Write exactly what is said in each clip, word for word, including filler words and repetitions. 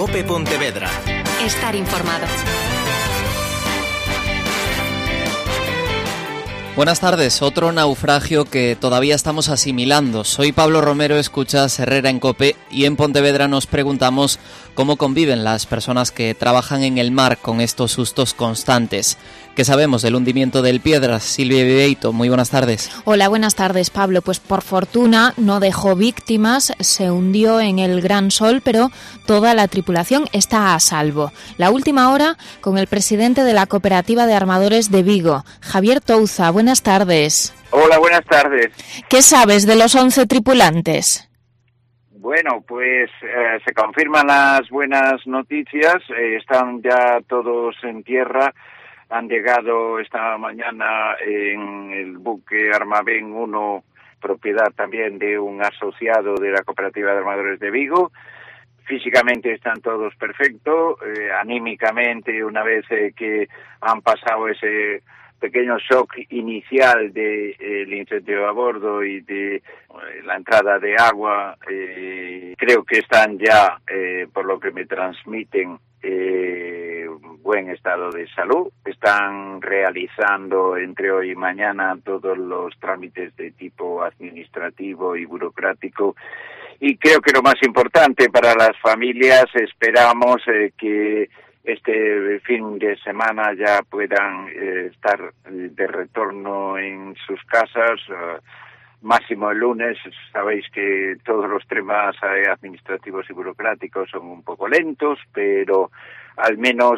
COPE Pontevedra. Estar informado. Buenas tardes, otro naufragio que todavía estamos asimilando. Soy Pablo Romero, escuchas Herrera en COPE y en Pontevedra nos preguntamos cómo conviven las personas que trabajan en el mar con estos sustos constantes. ¿Qué sabemos del hundimiento del Piedras? Silvia Viveito, muy buenas tardes. Hola, buenas tardes, Pablo. Pues por fortuna no dejó víctimas, se hundió en el Gran Sol, pero toda la tripulación está a salvo. La última hora con el presidente de la Cooperativa de Armadores de Vigo, Javier Touza. Buenas tardes. Hola, buenas tardes. ¿Qué sabes de los once tripulantes? Bueno, pues eh, se confirman las buenas noticias, eh, están ya todos en tierra, han llegado esta mañana en el buque Armavén uno, propiedad también de un asociado de la Cooperativa de Armadores de Vigo. Físicamente están todos perfectos, eh, anímicamente una vez eh, que han pasado ese pequeño shock inicial del de, eh, incendio a bordo y de eh, la entrada de agua, eh, creo que están ya, eh, por lo que me transmiten, eh, buen estado de salud. Están realizando entre hoy y mañana todos los trámites de tipo administrativo y burocrático. Y creo que lo más importante para las familias, esperamos eh, que este fin de semana ya puedan eh, estar de retorno en sus casas, uh, máximo el lunes. Sabéis que todos los temas eh, administrativos y burocráticos son un poco lentos, pero al menos,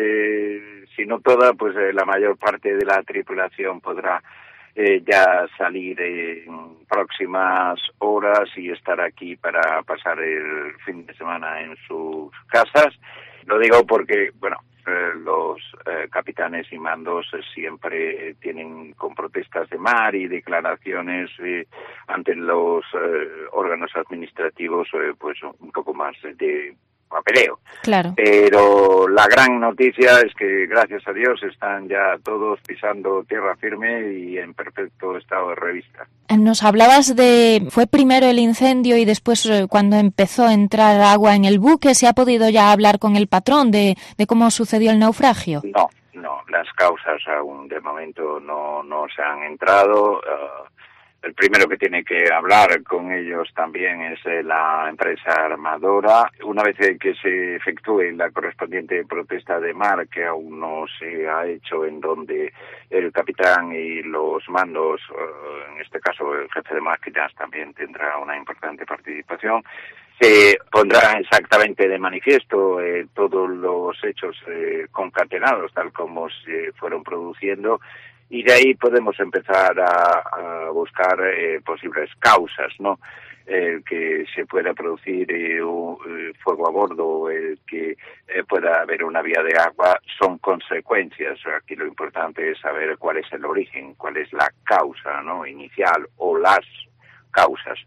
eh, si no toda, pues eh, la mayor parte de la tripulación podrá eh, ya salir en próximas horas y estar aquí para pasar el fin de semana en sus casas. Lo digo porque, bueno, eh, los eh, capitanes y mandos eh, siempre tienen con protestas de mar y declaraciones eh, ante los eh, órganos administrativos, eh, pues un poco más de papeleo. Claro. Pero la gran noticia es que, gracias a Dios, están ya todos pisando tierra firme y en perfecto estado de revista. Nos hablabas de, fue primero el incendio y después eh, cuando empezó a entrar agua en el buque. ¿Se ha podido ya hablar con el patrón de, de cómo sucedió el naufragio? No, no, las causas aún de momento no, no se han entrado. Uh, El primero que tiene que hablar con ellos también es eh, la empresa armadora. Una vez eh, que se efectúe la correspondiente protesta de mar, que aún no se ha hecho, en donde el capitán y los mandos, eh, en este caso el jefe de máquinas, también tendrá una importante participación, se pondrá exactamente de manifiesto eh, todos los hechos eh, concatenados, tal como se fueron produciendo. Y de ahí podemos empezar a, a buscar eh, posibles causas, ¿no? El que se pueda producir eh, un eh, fuego a bordo, el que eh, pueda haber una vía de agua, son consecuencias. Aquí lo importante es saber cuál es el origen, cuál es la causa, ¿no?, inicial, o las causas.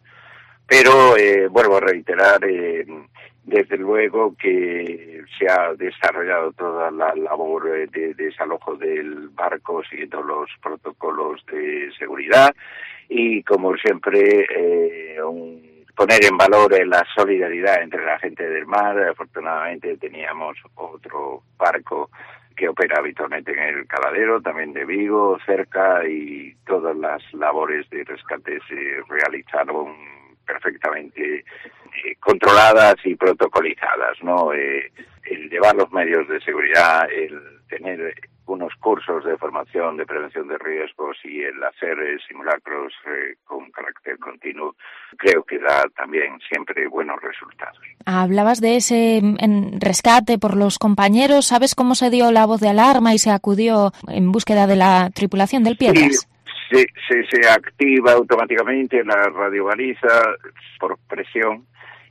Pero, eh, vuelvo a reiterar, eh, desde luego que se ha desarrollado toda la labor de desalojo del barco siguiendo los protocolos de seguridad y, como siempre, eh, un, poner en valor eh, la solidaridad entre la gente del mar. Afortunadamente teníamos otro barco que opera habitualmente en el caladero, también de Vigo, cerca, y todas las labores de rescate se realizaron perfectamente eh, controladas y protocolizadas, ¿no? Eh, el llevar los medios de seguridad, el tener unos cursos de formación de prevención de riesgos y el hacer eh, simulacros eh, con carácter continuo, creo que da también siempre buenos resultados. Hablabas de ese en rescate por los compañeros. ¿Sabes cómo se dio la voz de alarma y se acudió en búsqueda de la tripulación del Piedras? Sí. Se, se, se activa automáticamente la radiobaliza por presión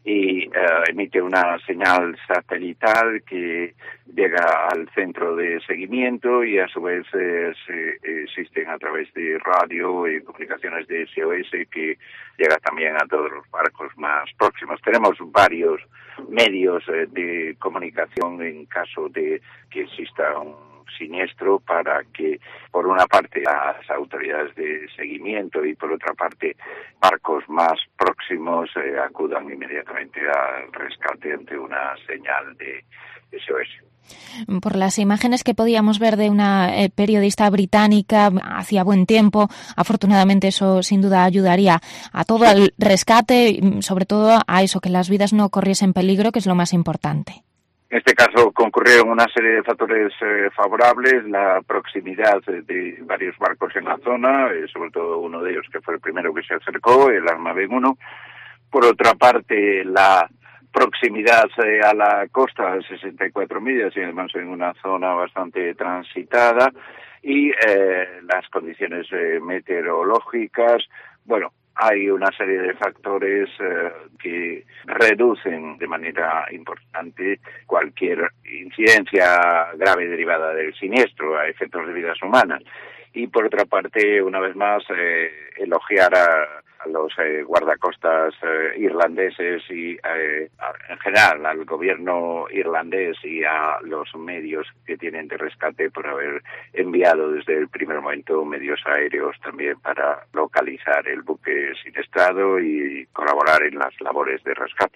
y uh, emite una señal satelital que llega al centro de seguimiento y a su vez eh, se existen a través de radio y comunicaciones de S O S que llega también a todos los barcos más próximos. Tenemos varios medios eh, de comunicación en caso de que exista un siniestro para que, por una parte, las autoridades de seguimiento y, por otra parte, barcos más próximos eh, acudan inmediatamente al rescate ante una señal de S O S. Por las imágenes que podíamos ver de una eh, periodista británica hacía buen tiempo, afortunadamente eso sin duda ayudaría a todo el rescate, sobre todo a eso, que las vidas no corriesen peligro, que es lo más importante. En este caso concurrieron una serie de factores eh, favorables, la proximidad de, de varios barcos en la zona, eh, sobre todo uno de ellos que fue el primero que se acercó, el Armaven uno. Por otra parte, la proximidad eh, a la costa, sesenta y cuatro millas, y además en una zona bastante transitada, y eh, las condiciones eh, meteorológicas. Bueno, hay una serie de factores eh, que reducen de manera importante cualquier incidencia grave derivada del siniestro a efectos de vidas humanas. Y por otra parte, una vez más, eh, elogiar a a los eh, guardacostas eh, irlandeses y eh, a, en general al gobierno irlandés y a los medios que tienen de rescate por haber enviado desde el primer momento medios aéreos también para localizar el buque siniestrado y colaborar en las labores de rescate.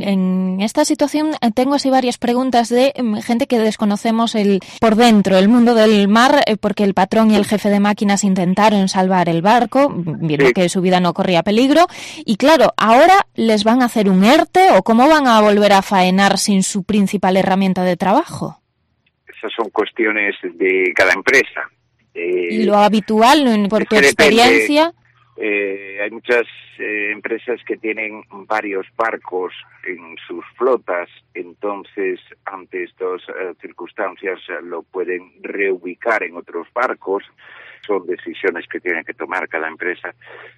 En esta situación tengo así varias preguntas de gente que desconocemos el por dentro, el mundo del mar, porque el patrón y el jefe de máquinas intentaron salvar el barco, viendo sí. que su vida no corría peligro, y claro, ahora les van a hacer un ERTE, o cómo van a volver a faenar sin su principal herramienta de trabajo. Esas son cuestiones de cada empresa. Eh, y lo habitual, por tu experiencia... Eh, hay muchas eh, empresas que tienen varios barcos en sus flotas, entonces ante estas eh, circunstancias eh, lo pueden reubicar en otros barcos. Son decisiones que tiene que tomar cada empresa,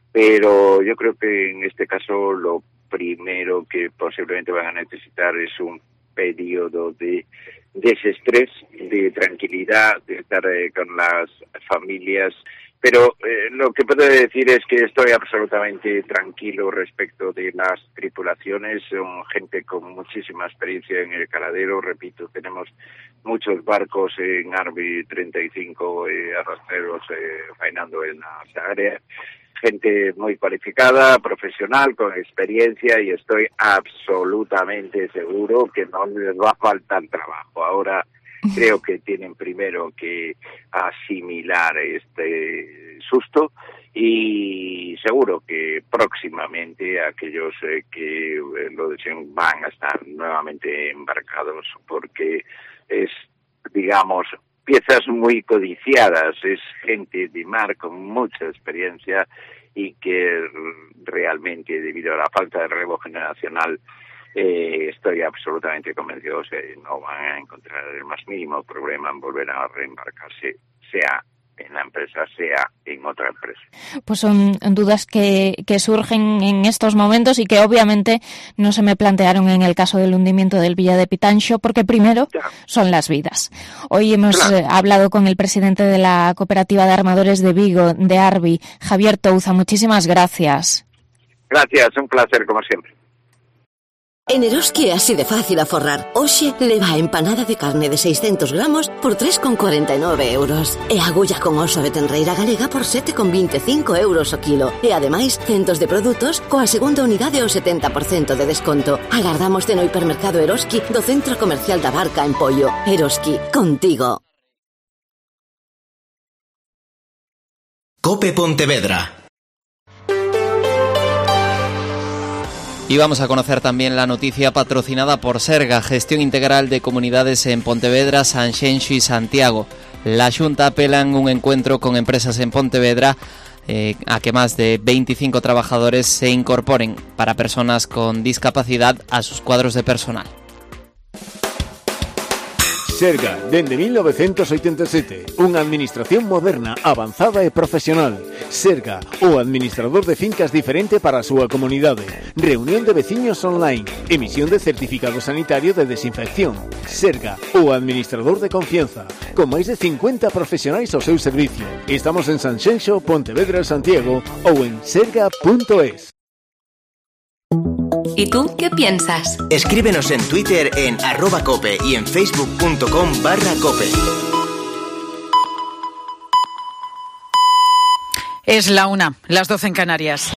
pero yo creo que en este caso lo primero que posiblemente van a necesitar es un periodo de desestrés, de tranquilidad, de estar eh, con las familias. Pero eh, lo que puedo decir es que estoy absolutamente tranquilo respecto de las tripulaciones. Son gente con muchísima experiencia en el caladero. Repito, tenemos muchos barcos en Arby treinta y cinco eh, arrastreros eh, faenando en las áreas. Gente muy cualificada, profesional, con experiencia, y estoy absolutamente seguro que no les va a faltar trabajo. Ahora creo que tienen primero que asimilar este susto, y seguro que próximamente aquellos eh, que eh, lo deseen van a estar nuevamente embarcados, porque es, digamos, piezas muy codiciadas, es gente de mar con mucha experiencia y que realmente, debido a la falta de relevo generacional, Eh, estoy absolutamente convencido que no van a encontrar el más mínimo problema en volver a reembarcarse, sea en la empresa, sea en otra empresa. Pues son dudas que, que surgen en estos momentos y que obviamente no se me plantearon en el caso del hundimiento del Villa de Pitanxo, porque primero claro. son las vidas. Hoy hemos claro. eh, hablado con el presidente de la Cooperativa de Armadores de Vigo, de Arby, Javier Touza. Muchísimas gracias. Gracias, un placer como siempre. En Eroski é así de fácil a forrar. Hoxe leva a empanada de carne de seiscentos gramos por tres con cuarenta e nove euros. E agulla con oso de tenreira galega por sete con vinte e cinco euros o kilo. E ademais, centos de produtos coa segunda unidade ao setenta por cento de desconto. Agardamos no hipermercado Eroski do Centro Comercial da Barca en Poio. Eroski, contigo. Cope Pontevedra. Y vamos a conocer también la noticia patrocinada por Serga, Gestión Integral de Comunidades en Pontevedra, Sanxenxo y Santiago. La Xunta apela en un encuentro con empresas en Pontevedra eh, a que más de veinticinco trabajadores se incorporen para personas con discapacidad a sus cuadros de personal. Serga, dende mil novecientos oitenta e sete, unha administración moderna, avanzada e profesional. Serga, o administrador de fincas diferente para a súa comunidade. Reunión de veciños online. Emisión de certificado sanitario de desinfección. Serga, o administrador de confianza. Con máis de cincuenta profesionais ao seu servicio. Estamos en Sanxenxo, Pontevedra, Santiago ou en serga punto es. ¿Y tú qué piensas? Escríbenos en Twitter en arroba cope y en facebook punto com barra cope. Es la una, las doce en Canarias.